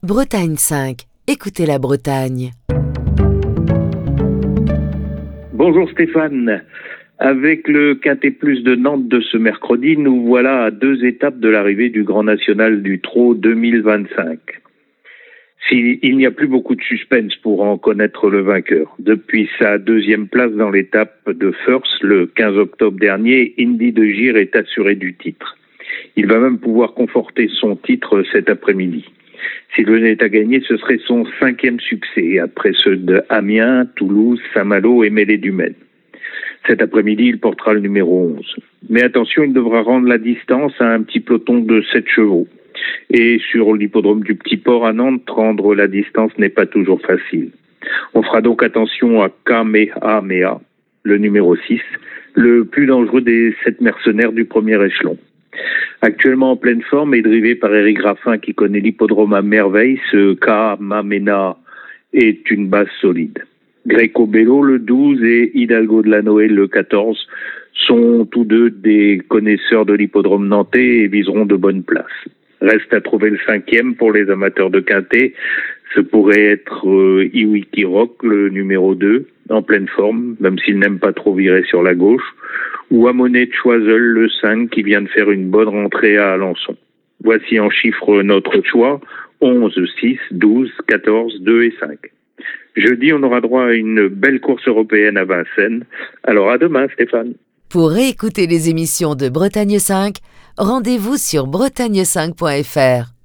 Bretagne 5. Écoutez la Bretagne. Bonjour Stéphane. Avec le Quintet Plus de Nantes de ce mercredi, nous voilà à 2 étapes de l'arrivée du Grand National du Trot 2025. Il n'y a plus beaucoup de suspense pour en connaître le vainqueur. Depuis sa 2e place dans l'étape de First, le 15 octobre dernier, Indy de Gire est assuré du titre. Il va même pouvoir conforter son titre cet après-midi. S'il venait à gagner, ce serait son 5e succès, après ceux de Amiens, Toulouse, Saint-Malo et Mêlée-du-Maine. Cet après-midi, il portera le numéro 11. Mais attention, il devra rendre la distance à un petit peloton de 7 chevaux. Et sur l'hippodrome du Petit Port à Nantes, rendre la distance n'est pas toujours facile. On fera donc attention à Kamehameha, le numéro 6, le plus dangereux des 7 mercenaires du premier échelon. Actuellement en pleine forme et drivé par Éric Raffin qui connaît l'hippodrome à merveille, ce Kamehameha est une base solide. Greco Bello, le 12, et Hidalgo de la Noël, le 14, sont tous deux des connaisseurs de l'hippodrome nantais et viseront de bonnes places. Reste à trouver le 5e pour les amateurs de quintet. Ce pourrait être Iwiki Rock, le numéro 2, en pleine forme, même s'il n'aime pas trop virer sur la gauche, ou Amonet de Choiseul, le 5, qui vient de faire une bonne rentrée à Alençon. Voici en chiffres notre choix, 11, 6, 12, 14, 2 et 5. Jeudi, on aura droit à une belle course européenne à Vincennes. Alors à demain, Stéphane. Pour réécouter les émissions de Bretagne 5, rendez-vous sur bretagne5.fr.